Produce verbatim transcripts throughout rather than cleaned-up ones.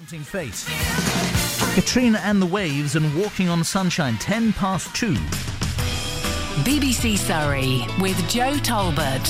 Tempting Fate. Katrina and the Waves and Walking on Sunshine, ten past two. B B C Surrey with Joe Talbot.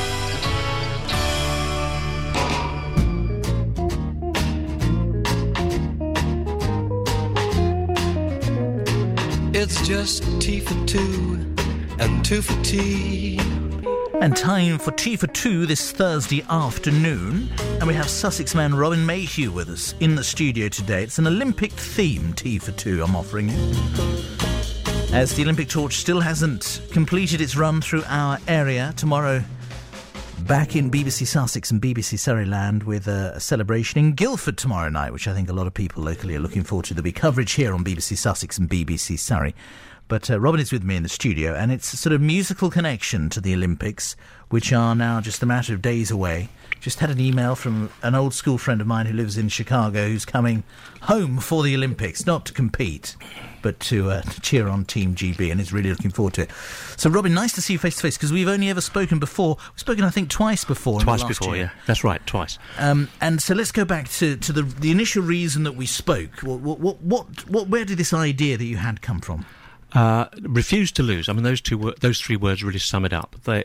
It's just tea for two and two for tea. And time for Tea for Two this Thursday afternoon. And we have Sussex man Robin Mayhew with us in the studio today. It's an Olympic-themed Tea for Two I'm offering you, as the Olympic torch still hasn't completed its run through our area. Tomorrow, back in B B C Sussex and B B C Surreyland with a, a celebration in Guildford tomorrow night, which I think a lot of people locally are looking forward to. There'll be coverage here on B B C Sussex and B B C Surrey. But uh, Robin is with me in the studio, and it's a sort of musical connection to the Olympics, which are now just a matter of days away. Just had an email from an old school friend of mine who lives in Chicago, who's coming home for the Olympics, not to compete, but to, uh, to cheer on Team G B, and is really looking forward to it. So, Robin, nice to see you face to face, because we've only ever spoken before. We've spoken, I think, twice before. Twice in the last before, year. yeah. That's right, twice. Um, and so let's go back to, to the the initial reason that we spoke. What, what, what, what, where did this idea that you had come from? Uh, refuse to lose. I mean, those two, those three words really sum it up. They,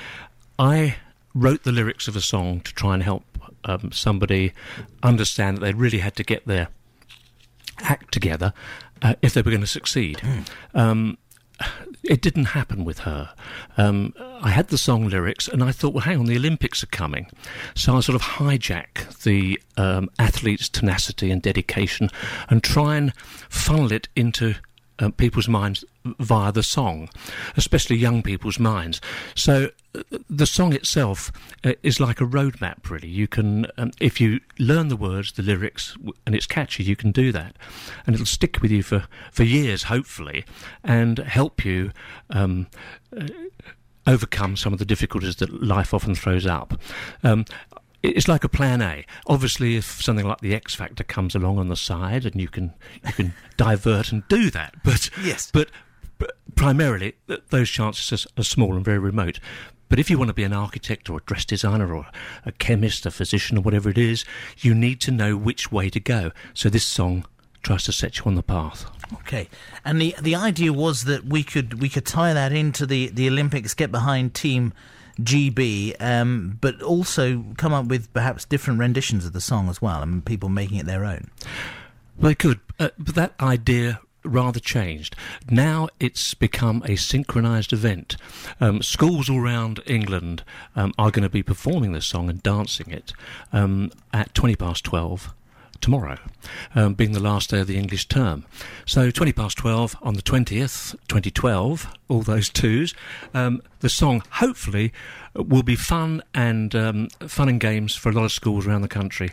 I wrote the lyrics of a song to try and help um, somebody understand that they really had to get their act together uh, if they were going to succeed. Mm. Um, it didn't happen with her. Um, I had the song lyrics, and I thought, well, hang on, the Olympics are coming. So I sort of hijack the um, athlete's tenacity and dedication and try and funnel it into Uh, people's minds via the song, especially young people's minds. So uh, the song itself uh, is like a roadmap, really. You can, um, if you learn the words, the lyrics, w- and it's catchy, you can do that. And it'll stick with you for, for years, hopefully, and help you um, uh, overcome some of the difficulties that life often throws up. Um, It's like a plan A. Obviously, if something like the X Factor comes along on the side, and you can you can divert and do that. But yes, but, but primarily th- those chances are, are small and very remote. But if you want to be an architect or a dress designer or a chemist, a physician, or whatever it is, you need to know which way to go. So this song tries to set you on the path. Okay, and the the idea was that we could we could tie that into the, the Olympics, get behind Team G B, um, but also come up with perhaps different renditions of the song as well, and people making it their own. Well, they could, uh, but that idea rather changed. Now it's become a synchronised event. Um, schools all around England um, are going to be performing this song and dancing it um, at twenty past twelve tomorrow, um, being the last day of the English term. So twenty past twelve on the twentieth, twenty twelve, all those twos, um, the song hopefully will be fun and um, fun and games for a lot of schools around the country.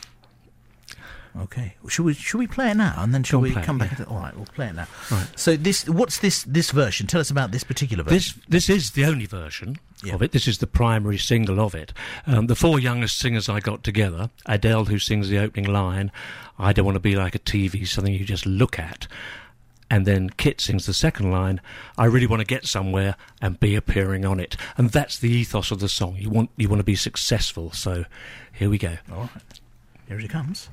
Okay, should we should we play it now, and then shall we come back? Yeah. To, all right, we'll play it now. Right. So this, what's this this version? Tell us about this particular version. This this is the only version yeah. of it. This is the primary single of it. Um, the four youngest singers I got together: Adele, who sings the opening line, "I don't want to be like a T V, something you just look at." And then Kit sings the second line, "I really want to get somewhere and be appearing on it." And that's the ethos of the song. You want you want to be successful. So here we go. All right, here it comes.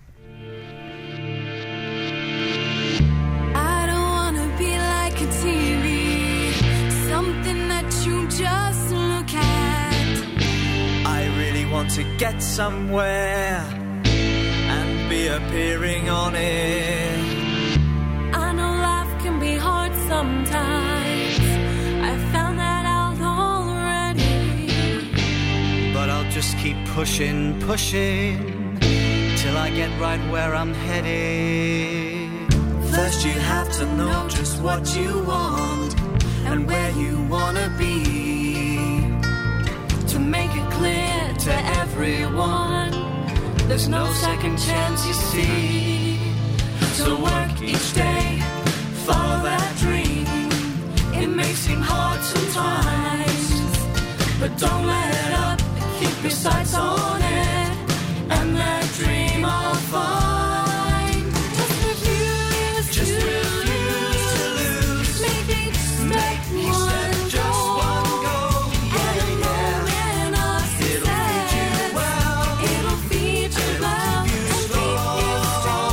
I don't wanna be like a T V, something that you just look at. I really want to get somewhere and be appearing on it. I know life can be hard sometimes, I found that out already. But I'll just keep pushing, pushing till I get right where I'm headed. First you have to know just what you want and where you wanna be, to make it clear to everyone there's no second chance, you see. So work each day, follow that dream. It may seem hard sometimes, but don't let up, keep your sights on it, and that dream I'll find. Just refuse, Just to, refuse to lose. make each step Each one step, just go. one go. And a moment of It'll feed you success, well. it'll feed you well, keep you and keep you strong.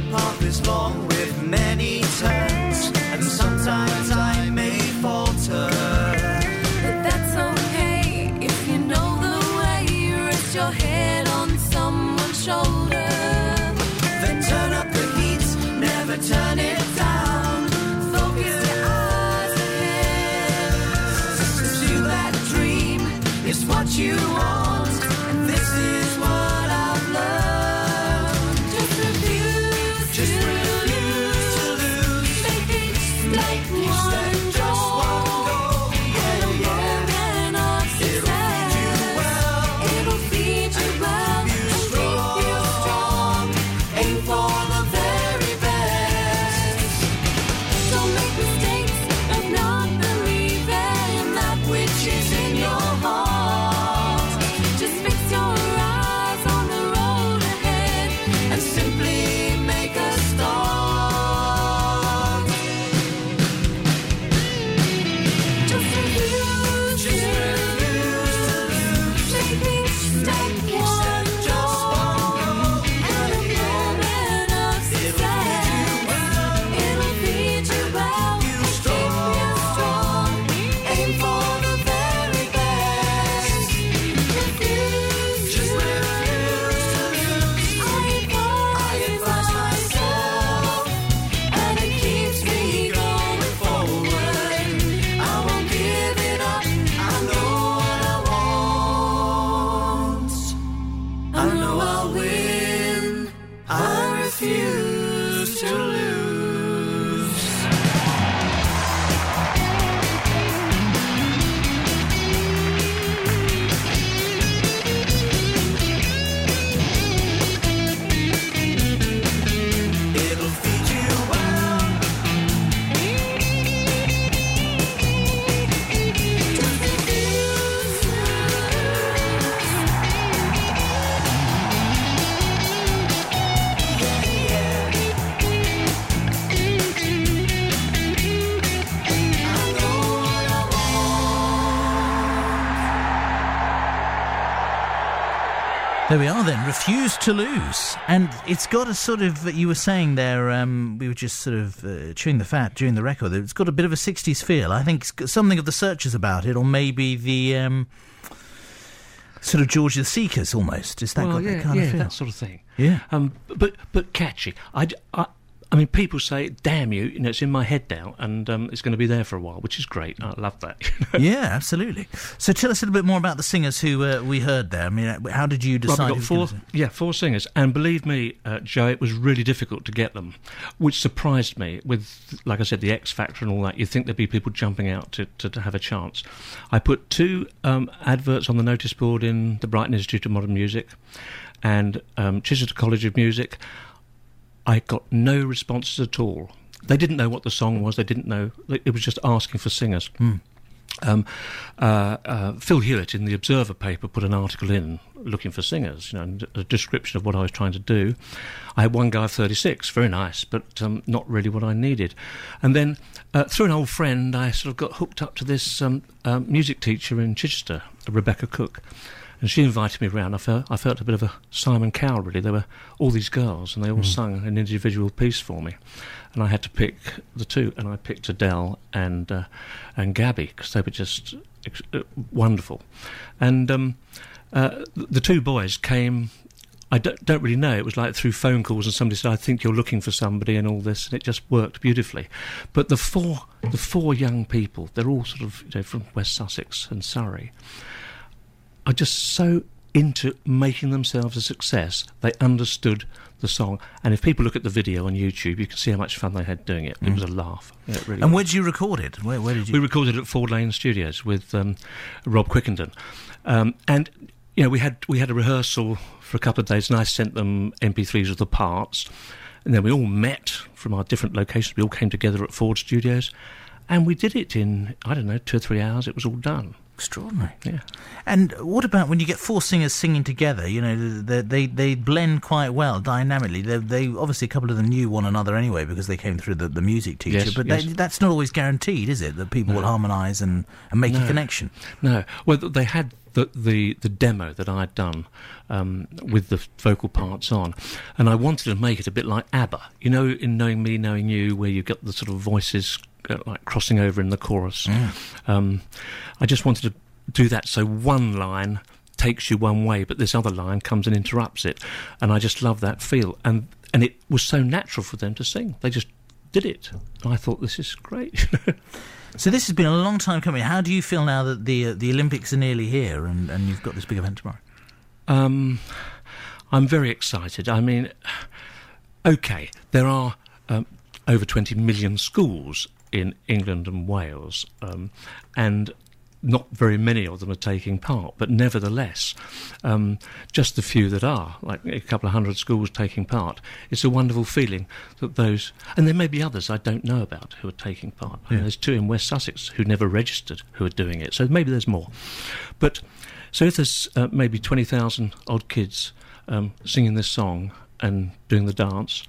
path is long with many turns, and sometimes I may falter. But that's okay if you know the way. Rest your head on someone's shoulder. Then turn up the heat, never turn it down. Focus your eyes ahead. Pursue that dream, it's what you want, and this is what I've learned. Just refuse Just to refuse to lose. make each step Each step one just one goal. goal. And a moment of success. It'll feed you well and keep you strong. Aim for the very best. Don't make mistakes of not believing in that which is in your heart. Just fix your eyes on the road ahead and simply make a start. Just refuse to lose. Take each step one goal. And a moment of success. It'll feed you well and keep you strong. Aim for the very best. Refuse to lose. I advise myself, and it keeps me going forward. I won't give it up. I know what I want. I know I'll win. I refuse to lose. It'll feed you well. Just refuse to I know what I want. There we are then, Refuse to Lose. And it's got a sort of, you were saying there, um, we were just sort of uh, chewing the fat during the record, it's got a bit of a sixties feel. I think it's got something of the Searchers about it, or maybe the um, sort of George the Seekers almost. Is that well, got yeah, that kind yeah, of feel? that sort of thing. Yeah. Um, but but catchy. I, d- I, I mean, people say, "Damn you!" You know, it's in my head now, and um, it's going to be there for a while, which is great. I love that. you know. Yeah, absolutely. So tell us a little bit more about the singers who uh, we heard there. I mean, how did you Right, decide? we've got who four, was gonna sing? yeah, four singers, and believe me, uh, Joe, it was really difficult to get them, which surprised me. With, like I said, the X Factor and all that, you'd think there'd be people jumping out to, to, to have a chance. I put two um, adverts on the notice board in the Brighton Institute of Modern Music and um, Chichester College of Music. I got no responses at all. They didn't know what the song was. They didn't know. It was just asking for singers. Mm. Um, uh, uh, Phil Hewitt in the Observer paper put an article in looking for singers, you know, a description of what I was trying to do. I had one guy of thirty-six, very nice, but um, not really what I needed. And then uh, through an old friend, I sort of got hooked up to this um, um, music teacher in Chichester, Rebecca Cook. And she invited me round. I felt, I felt a bit of a Simon Cowell, really. There were all these girls, and they all mm. sung an individual piece for me. And I had to pick the two, and I picked Adele and uh, and Gabby, because they were just ex- uh, wonderful. And um, uh, the two boys came, I don't, don't really know, it was like through phone calls, and somebody said, I think you're looking for somebody and all this, and it just worked beautifully. But the four, the four young people, they're all sort of, you know, from West Sussex and Surrey, are just so into making themselves a success. They understood the song, and if people look at the video on YouTube, you can see how much fun they had doing it. It mm. was a laugh. Yeah, it really and was. where did you record it? Where, where did you? We recorded it at Ford Lane Studios with um, Rob Quickenden, um, and you know we had we had a rehearsal for a couple of days, and I sent them M P threes of the parts, and then we all met from our different locations. We all came together at Ford Studios, and we did it in I don't know two or three hours. It was all done. Extraordinary. Yeah. And what about when you get four singers singing together? You know, they they, they blend quite well dynamically. They, they obviously a couple of them knew one another anyway because they came through the, the music teacher. Yes, but yes. They, that's not always guaranteed, is it? That people No. will harmonise and, and make No. a connection. No. Well, they had the the, the demo that I'd done um, with the vocal parts on, and I wanted to make it a bit like ABBA. You know, in Knowing Me, Knowing You, where you get the sort of voices uh, like crossing over in the chorus. Mm. Um, I just wanted to do that, so one line takes you one way, but this other line comes and interrupts it, and I just love that feel. And and it was so natural for them to sing. They just did it. I thought, this is great. So this has been a long time coming. How do you feel now that the uh, the Olympics are nearly here and, and you've got this big event tomorrow? Um, I'm very excited. I mean, OK, there are um, over twenty million schools in England and Wales, um, and not very many of them are taking part, but nevertheless, um, just the few that are, like a couple of hundred schools taking part, it's a wonderful feeling that those, and there may be others I don't know about who are taking part. Yeah. I mean, there's two in West Sussex who never registered who are doing it, so maybe there's more. But, so if there's uh, maybe twenty thousand odd kids um, singing this song and doing the dance,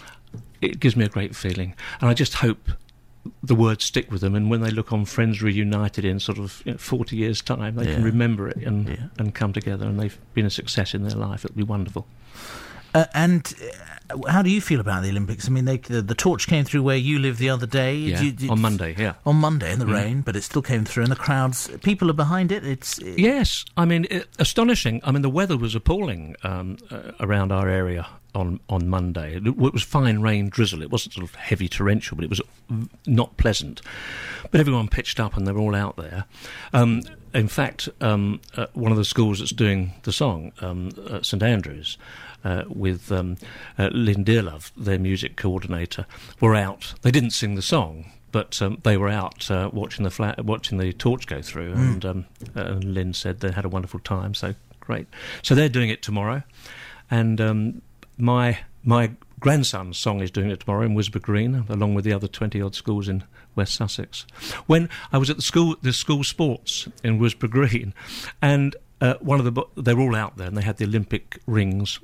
it gives me a great feeling, and I just hope the words stick with them, and when they look on Friends Reunited in sort of you know, forty years' time, they yeah. can remember it and yeah. and come together, and they've been a success in their life. It'll be wonderful. Uh, and uh, how do you feel about the Olympics? I mean, they, the, the torch came through where you live the other day. Yeah, you, you, on Monday, yeah. On Monday in the mm. rain, but it still came through, and the crowds, people are behind it. It's it, Yes, I mean, it, astonishing. I mean, the weather was appalling um, uh, around our area on on Monday. It, it was fine rain, drizzle. It wasn't sort of heavy torrential, but it was not pleasant. But everyone pitched up and they were all out there. Um, in fact, um, uh, one of the schools that's doing the song, um, uh, St Andrews, uh, with um, uh, Lynn Dearlove, their music coordinator, were out. They didn't sing the song, but um, they were out uh, watching the fla- watching the torch go through, mm. and, um, uh, and Lynn said they had a wonderful time, so great. So they're doing it tomorrow, and um, my my grandson's song is doing it tomorrow in Wisborough Green, along with the other twenty-odd schools in West Sussex. When I was at the school, the school sports in Wisborough Green, and uh, one of the bo- they were all out there, and they had the Olympic rings,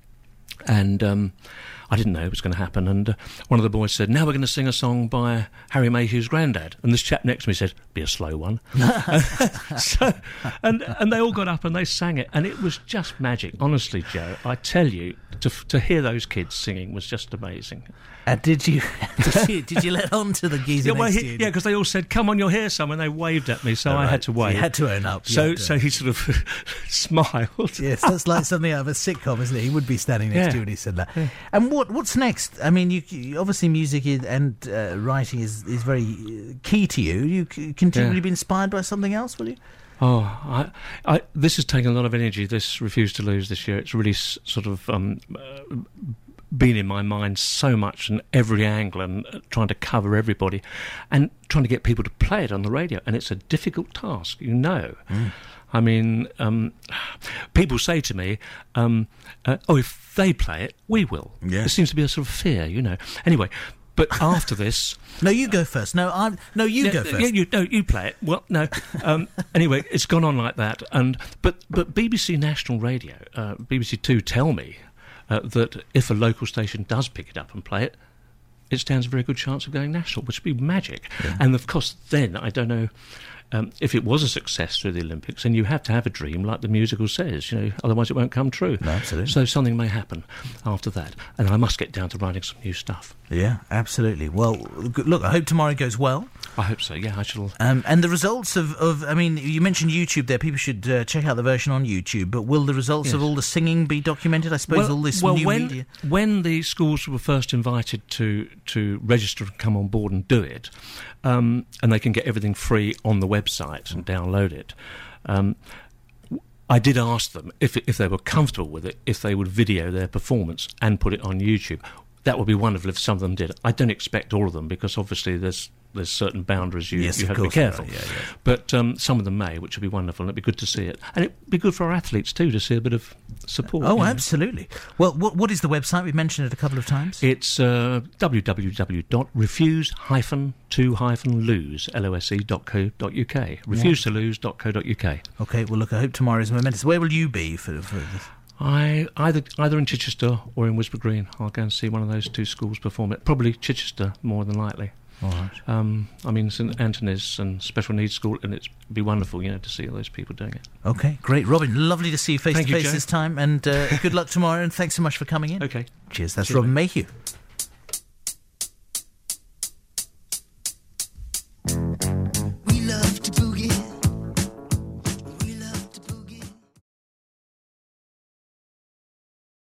and um, I didn't know it was going to happen, and uh, one of the boys said, now we're going to sing a song by Harry Mayhew's granddad, and this chap next to me said, be a slow one. so, and and they all got up and they sang it, and it was just magic. Honestly, Joe, I tell you, to to hear those kids singing was just amazing. Uh, did you did you did you let on to the geezer yeah, well, next he, to you? Yeah, because they all said, come on, you'll hear some, and they waved at me, so oh, I right. had to wave. You had to own up. So to. so he sort of smiled. Yes, that's like something out of a sitcom, isn't it? He would be standing next yeah. to you when he said that. Yeah. And what what's next? I mean, you, you obviously music is, and uh, writing is, is very key to you. You c- continue yeah. to be inspired by something else, will you? Oh, I, I, this has taken a lot of energy, this Refuse to Lose this year. It's really s- sort of um, uh, been in my mind so much, and every angle, and uh, trying to cover everybody, and trying to get people to play it on the radio. And it's a difficult task, you know. Mm. I mean, um, people say to me, um, uh, oh, if they play it, we will. Yeah. There seems to be a sort of fear, you know. Anyway... But after this... No, you go first. No, I'm. No, you yeah, go first. Yeah, you, no, you play it. Well, no. Um, anyway, it's gone on like that. And But, but B B C National Radio, uh, B B C Two, tell me uh, that if a local station does pick it up and play it, it stands a very good chance of going national, which would be magic. Yeah. And, of course, then, I don't know... Um, if it was a success through the Olympics, and you have to have a dream, like the musical says, you know, otherwise it won't come true. No, absolutely. So something may happen after that, and I must get down to writing some new stuff. Yeah, absolutely. Well, look, I hope tomorrow goes well. I hope so, yeah, I shall... Um, and the results of, of, I mean, you mentioned YouTube there, people should uh, check out the version on YouTube, but will the results yes. of all the singing be documented? I suppose well, all this well, new when, media... when the schools were first invited to, to register and come on board and do it, um, and they can get everything free on the website and download it, um, I did ask them if if they were comfortable with it, if they would video their performance and put it on YouTube. That would be wonderful if some of them did. I don't expect all of them, because obviously there's there's certain boundaries you, yes, you have to be careful. Yeah, yeah. But um, some of them may, which would be wonderful, and it'd be good to see it. And it'd be good for our athletes too to see a bit of support. Oh, absolutely. Well, what what is the website? We've mentioned it a couple of times. It's uh, w w w dot refuse dash to lose dot co dot u k. refuse to lose dot co dot u k. Okay, well, look, I hope tomorrow is momentous. Where will you be for, for this? I either either in Chichester or in Wisborough Green. I'll go and see one of those two schools perform it. Probably Chichester, more than likely. All right. Um, I mean, St Anthony's and special needs school, and it'd be wonderful, you know, to see all those people doing it. Okay, great. Robin, lovely to see you face Thank to you, face Joe. this time, and uh, good luck tomorrow, and thanks so much for coming in. Okay. Cheers. That's Cheers, Robin mate. Mayhew.